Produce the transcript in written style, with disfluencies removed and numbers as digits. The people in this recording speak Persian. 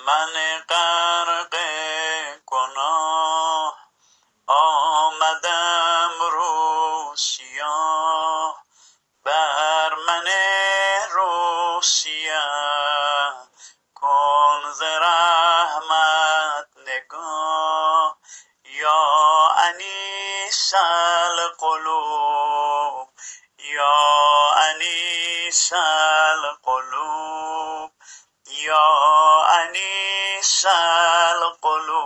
من غرق گناه آمدم رو سیاه، بر من رو سیاه کن ز رحمت نگاه. یا انیس القلوب، یا انیس القلوب، یا انیس القلوب.